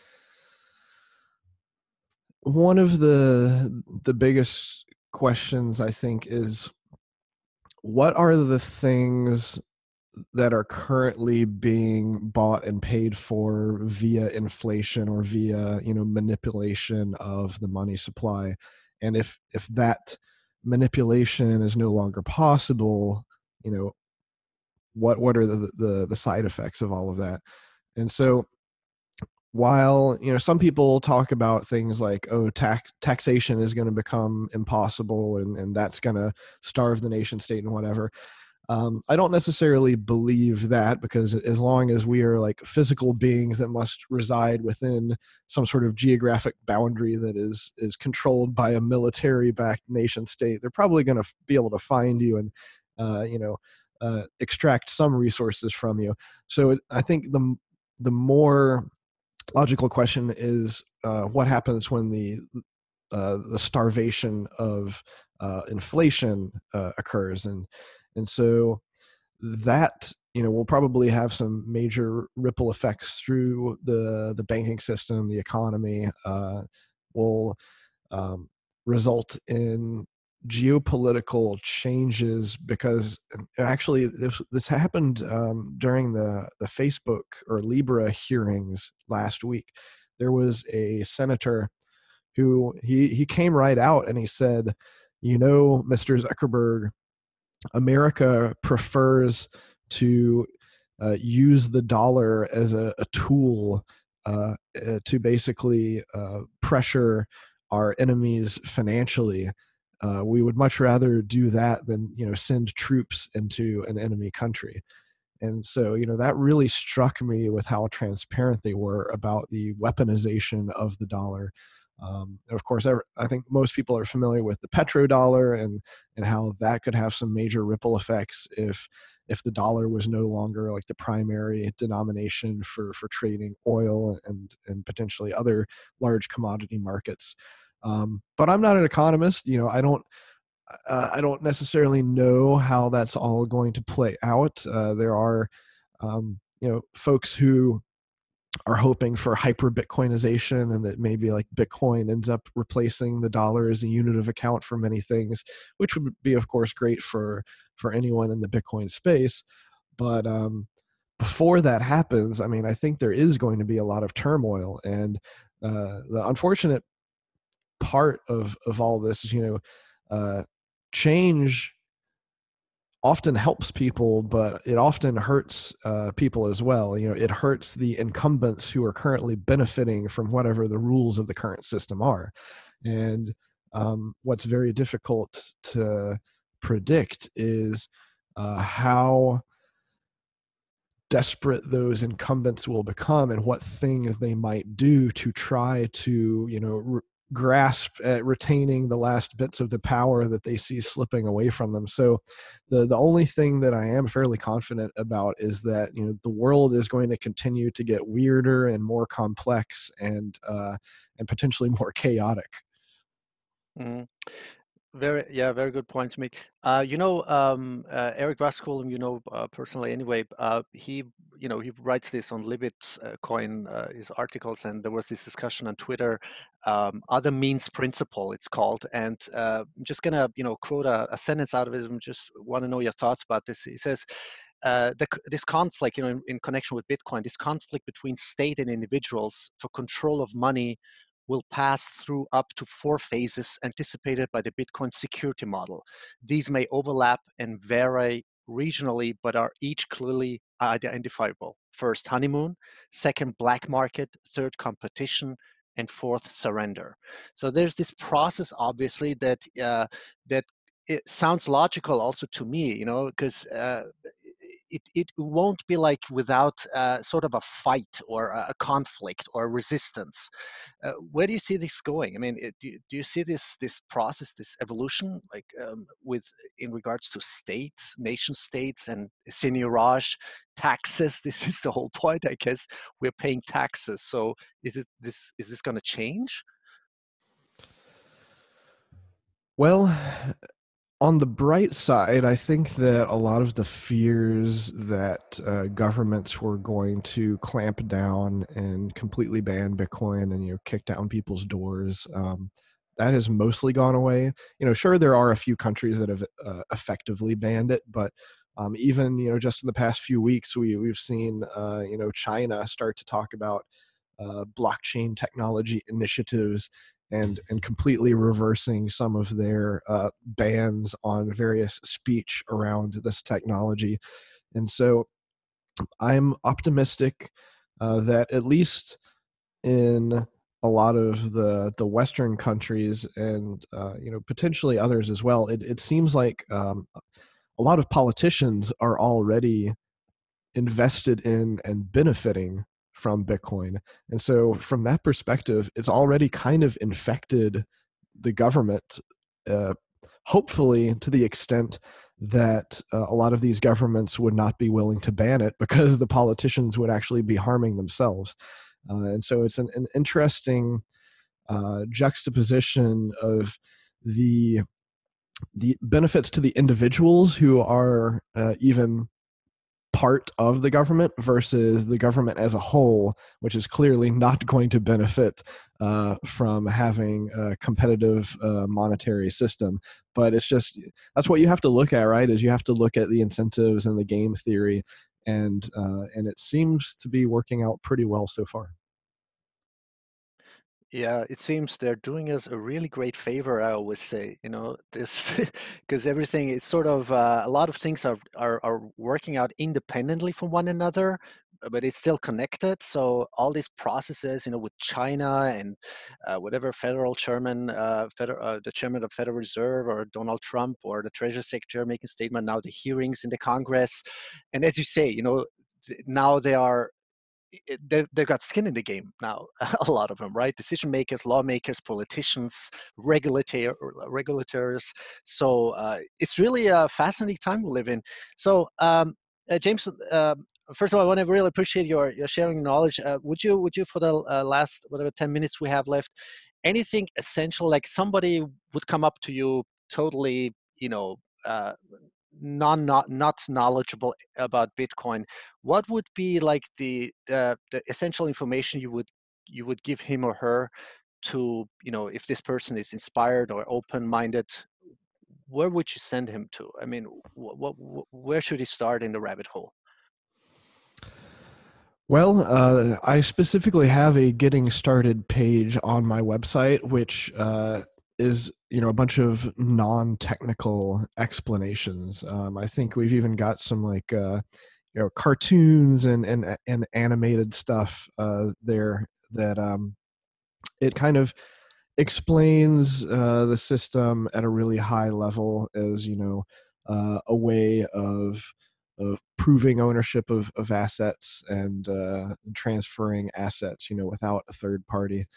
one of the the biggest questions, I think, is what are the things that are currently being bought and paid for via inflation or via, you know, manipulation of the money supply, and if if that manipulation is no longer possible, you know, what what are the the, the side effects of all of that? And so while, you know, some people talk about things like, oh, tax taxation is going to become impossible, and and that's going to starve the nation state and whatever, um, I don't necessarily believe that, because as long as we are like physical beings that must reside within some sort of geographic boundary that is is controlled by a military-backed nation state, they're probably going to f- be able to find you and uh, you know uh, extract some resources from you. So it, I think the the more logical question is, uh, what happens when the uh, the starvation of uh, inflation uh, occurs, and and so that, you know, will probably have some major ripple effects through the the banking system, the economy. Uh, will um, result in geopolitical changes, because actually this this happened um, during the the Facebook or Libra hearings last week. There was a senator who he he came right out and he said, you know, Mister Zuckerberg, America prefers to uh, use the dollar as a, a tool uh, uh, to basically uh, pressure our enemies financially. Uh, we would much rather do that than, you know, send troops into an enemy country. And so, you know, that really struck me with how transparent they were about the weaponization of the dollar. Um, and of course, I, I think most people are familiar with the petrodollar and and how that could have some major ripple effects if if the dollar was no longer like the primary denomination for for trading oil and and potentially other large commodity markets. Um, but I'm not an economist. You know, I don't uh, I don't necessarily know how that's all going to play out. Uh, there are um, you know, folks who are hoping for hyper Bitcoinization, and that maybe like Bitcoin ends up replacing the dollar as a unit of account for many things, which would be, of course, great for for anyone in the Bitcoin space. But um, before that happens, I mean, I think there is going to be a lot of turmoil, and uh, the unfortunate part of of all this is, you know, uh, change often helps people, but it often hurts uh, people as well. You know, it hurts the incumbents who are currently benefiting from whatever the rules of the current system are. And um, what's very difficult to predict is uh, how desperate those incumbents will become and what things they might do to try to, you know, re- grasp at retaining the last bits of the power that they see slipping away from them. So the the only thing that I am fairly confident about is that, you know, the world is going to continue to get weirder and more complex and uh, and potentially more chaotic. Mm. Very, yeah, very good point to make. Uh, you know, um, uh, Eric Bascolum, you know, uh, personally anyway, uh, he, you know, he writes this on Libit uh, coin, uh, his articles, and there was this discussion on Twitter, um, other means principle, it's called. And uh, I'm just gonna, you know, quote a, a sentence out of it. I just want to know your thoughts about this. He says, uh, the, this conflict, you know, in, in connection with Bitcoin, this conflict between state and individuals for control of money will pass through up to four phases anticipated by the Bitcoin security model. These may overlap and vary regionally, but are each clearly identifiable. First, honeymoon. Second, black market. Third, competition. And fourth, surrender. So there's this process, obviously, that uh, that it sounds logical also to me, you know, because uh, it, it won't be like without uh, sort of a fight or a conflict or resistance. Uh, where do you see this going? I mean, it, do, you, do you see this this process, this evolution, like um, with in regards to states, nation states, and seigniorage, taxes? This is the whole point, I guess. We're paying taxes. So is it this is this going to change? Well, on the bright side, I think that a lot of the fears that uh, governments were going to clamp down and completely ban Bitcoin and, you know, kick down people's doors, um, that has mostly gone away. You know, sure, there are a few countries that have uh, effectively banned it, but um, even, you know, just in the past few weeks, we we've seen uh, you know, China start to talk about uh, blockchain technology initiatives and and completely reversing some of their uh, bans on various speech around this technology. And so I'm optimistic uh, that at least in a lot of the the Western countries and uh, you know, potentially others as well, it, it seems like um, a lot of politicians are already invested in and benefiting from Bitcoin. And so from that perspective, it's already kind of infected the government, uh, hopefully to the extent that uh, a lot of these governments would not be willing to ban it because the politicians would actually be harming themselves. Uh, and so it's an, an interesting uh, juxtaposition of the the benefits to the individuals who are uh, even part of the government versus the government as a whole, which is clearly not going to benefit uh, from having a competitive uh, monetary system. But it's just, that's what you have to look at, right? Is you have to look at the incentives and the game theory, and uh, and it seems to be working out pretty well so far. Yeah, it seems they're doing us a really great favor, I always say, you know, this because everything is sort of uh, a lot of things are, are are working out independently from one another, but it's still connected. So all these processes, you know, with China and uh, whatever federal chairman, uh, federal, uh, the chairman of Federal Reserve, or Donald Trump, or the Treasury Secretary making a statement, now the hearings in the Congress, and as you say, you know, now they are they, they've got skin in the game now, a lot of them, right? Decision makers, lawmakers, politicians, regulator, regulators. So uh, it's really a fascinating time we live in. So um, uh, James, uh, first of all, I want to really appreciate your, your sharing knowledge. Uh, would you, would you, for the uh, last whatever ten minutes we have left, anything essential, like somebody would come up to you totally, you know, uh, non not not knowledgeable about Bitcoin, what would be like the, the the essential information you would you would give him or her to, you know, if this person is inspired or open-minded, where would you send him to? I mean, what, what where should he start in the rabbit hole? Well, uh, I specifically have a getting started page on my website, which uh, is, you know, a bunch of non-technical explanations. Um, I think we've even got some like uh, you know, cartoons and and and animated stuff uh, there that um, it kind of explains uh, the system at a really high level as, you know, uh, a way of of proving ownership of, of assets and uh, transferring assets, you know, without a third party.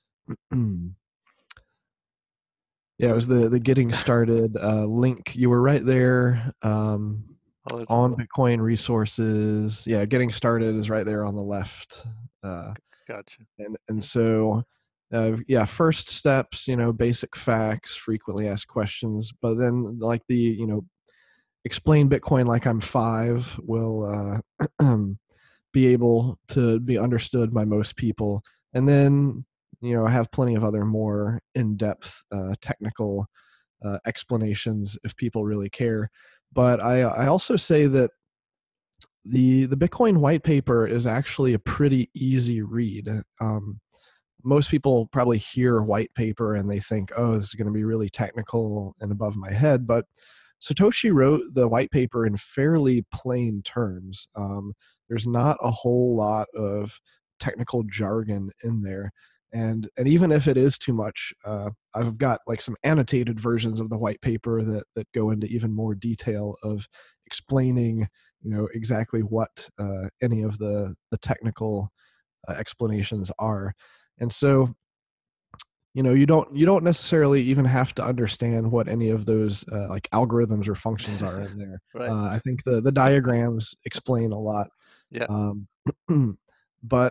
Yeah, it was the the getting started uh, link. You were right there um, Oh, on Bitcoin resources. Yeah, getting started is right there on the left. Uh, gotcha. And and so, uh, yeah, first steps, you know, basic facts, frequently asked questions, but then like the, you know, explain Bitcoin like I'm five will uh, be able to be understood by most people, and then, you know, I have plenty of other more in-depth uh, technical uh, explanations if people really care. But I I also say that the the Bitcoin white paper is actually a pretty easy read. Um, most people probably hear white paper and they think, oh, this is going to be really technical and above my head. But Satoshi wrote the white paper in fairly plain terms. Um, there's not a whole lot of technical jargon in there. And, and even if it is too much, uh, I've got like some annotated versions of the white paper that, that go into even more detail of explaining, you know, exactly what uh, any of the, the technical uh, explanations are. And so, you know, you don't you don't necessarily even have to understand what any of those uh, like algorithms or functions are in there. Right. Uh, I think the the diagrams explain a lot. Yeah. Um, but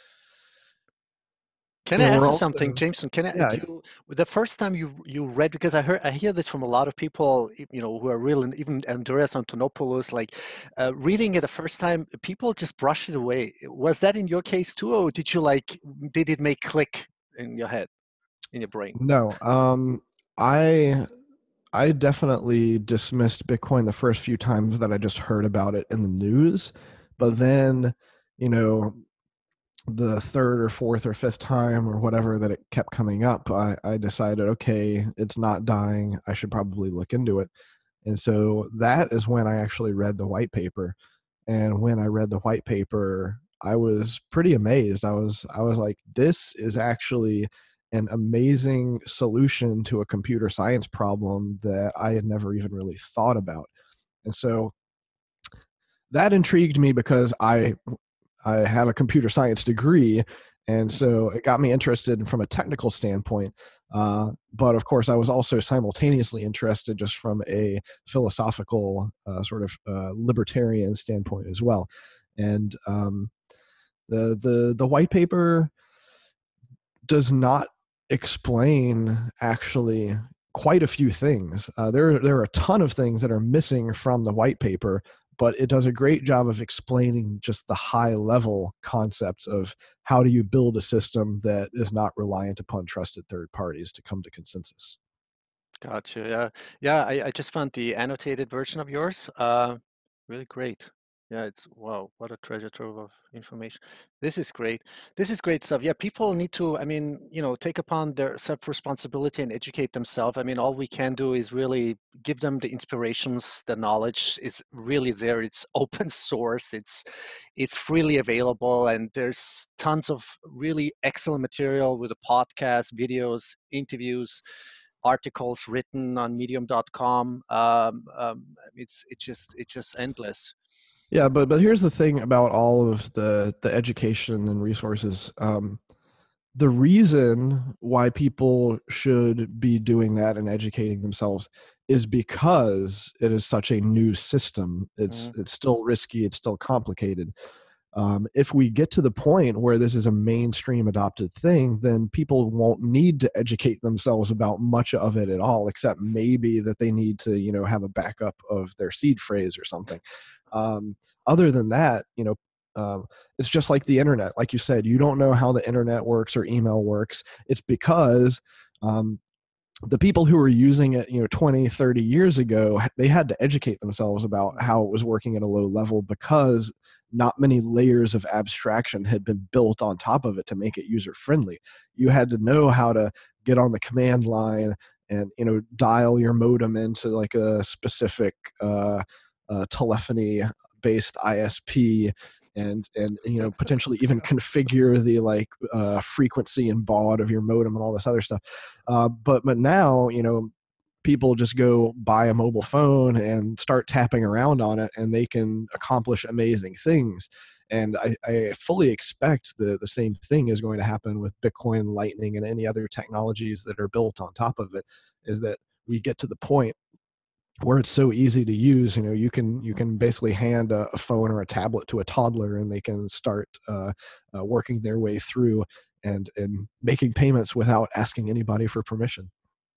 Can you I know, ask we're you also, something, Jameson? Can I, yeah, you, the first time you you read, because I heard I hear this from a lot of people, you know, who are real, and even Andreas Antonopoulos, like uh, reading it the first time, people just brush it away. Was that in your case too, or did you like, did it make click in your head, in your brain? no, um, I I definitely dismissed Bitcoin the first few times that I just heard about it in the news, but then, you know, the third or fourth or fifth time or whatever that it kept coming up, I, I decided, okay, it's not dying. I should probably look into it. And so that is when I actually read the white paper. And when I read the white paper, I was pretty amazed. I was I was like, this is actually an amazing solution to a computer science problem that I had never even really thought about. And so that intrigued me because I I have a computer science degree, and so it got me interested from a technical standpoint. Uh, but of course, I was also simultaneously interested just from a philosophical uh, sort of uh, libertarian standpoint as well. And um, The the the white paper does not explain actually quite a few things. Uh, there there are a ton of things that are missing from the white paper, but it does a great job of explaining just the high level concepts of how do you build a system that is not reliant upon trusted third parties to come to consensus. Gotcha. Yeah, yeah. I, I just found the annotated version of yours. Uh, really great. Yeah, it's wow, what a treasure trove of information. This is great. This is great stuff. Yeah, people need to, I mean, you know, take upon their self-responsibility and educate themselves. I mean, all we can do is really give them the inspirations. The knowledge is really there. It's open source. It's it's freely available, and there's tons of really excellent material with the podcast, videos, interviews, articles written on medium dot com. Um, um, it's it's just it's just endless. Yeah, but but here's the thing about all of the the education and resources. Um, the reason why people should be doing that and educating themselves is because it is such a new system. It's Mm. it's still risky. It's still complicated. Um, if we get to the point where this is a mainstream adopted thing, then people won't need to educate themselves about much of it at all, except maybe that they need to, you know, have a backup of their seed phrase or something. Um, other than that, you know, um, it's just like the internet. Like you said, you don't know how the internet works or email works. It's because um, the people who were using it, you know, twenty, thirty years ago, they had to educate themselves about how it was working at a low level because not many layers of abstraction had been built on top of it to make it user friendly. You had to know how to get on the command line and, you know, dial your modem into like a specific uh, uh, telephony based I S P, and and you know, potentially even configure the like uh, frequency and baud of your modem and all this other stuff. Uh, but but now, you know, people just go buy a mobile phone and start tapping around on it, and they can accomplish amazing things. And I, I fully expect the, the same thing is going to happen with Bitcoin, Lightning, and any other technologies that are built on top of it, is that we get to the point where it's so easy to use. You know, you can you can basically hand a, a phone or a tablet to a toddler, and they can start uh, uh, working their way through and and making payments without asking anybody for permission.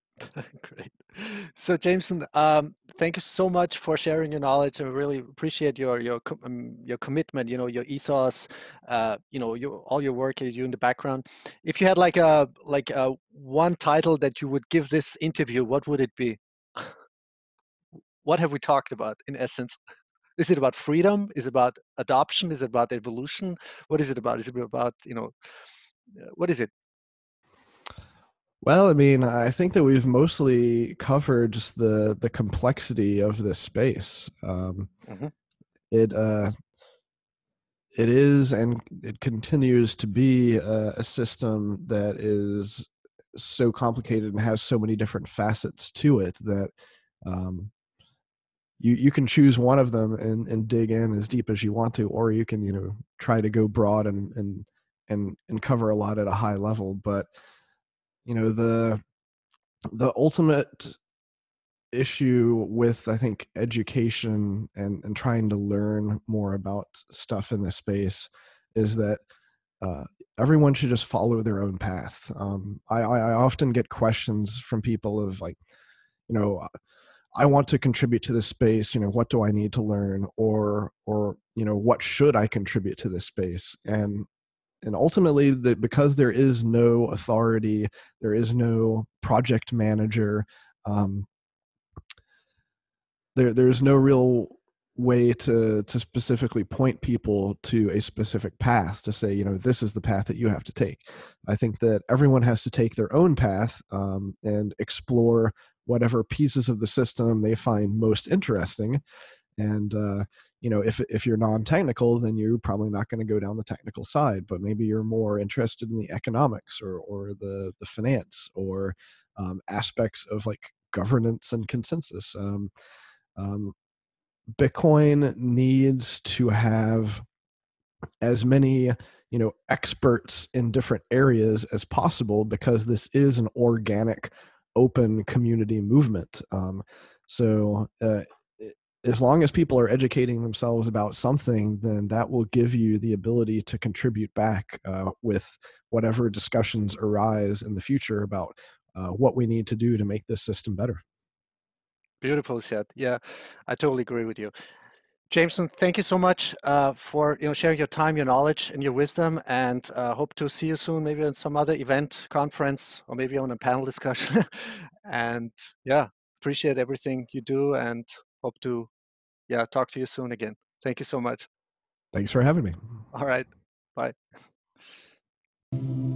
Great. So Jameson, um, thank you so much for sharing your knowledge. I really appreciate your your com- um, your commitment. You know, your ethos. Uh, you know, your all your work you do in the background. If you had like a like a one title that you would give this interview, what would it be? What have we talked about in essence? Is it about freedom? Is it about adoption? Is it about evolution? What is it about? Is it about, you know, uh, what is it? Well, I mean, I think that we've mostly covered just the the complexity of this space. Um, Mhm. it uh, it is and it continues to be a, a system that is so complicated and has so many different facets to it that um, you you can choose one of them and and dig in as deep as you want to, or you can, you know, try to go broad and and and and cover a lot at a high level. But you know, the the ultimate issue with, I think, education and and trying to learn more about stuff in this space is that uh, everyone should just follow their own path. Um, I, I I often get questions from people of like, you know, I want to contribute to this space. You know, what do I need to learn, or or you know, what should I contribute to this space? And and ultimately, that because there is no authority, there is no project manager. Um, there there's no real way to to specifically point people to a specific path to say, you know, this is the path that you have to take. I think that everyone has to take their own path um, and explore whatever pieces of the system they find most interesting. And uh, you know, if if you're non-technical, then you're probably not going to go down the technical side, but maybe you're more interested in the economics or or the the finance or um, aspects of like governance and consensus. Um, um, Bitcoin needs to have as many, you know, experts in different areas as possible because this is an organic, open community movement. Um, so uh, as long as people are educating themselves about something, then that will give you the ability to contribute back uh, with whatever discussions arise in the future about uh, what we need to do to make this system better. Beautiful said. Yeah, I totally agree with you. Jameson, thank you so much uh, for you know sharing your time, your knowledge, and your wisdom, and uh, hope to see you soon, maybe on some other event, conference, or maybe on a panel discussion. And yeah, appreciate everything you do, and hope to yeah talk to you soon again. Thank you so much. Thanks for having me. All right, bye.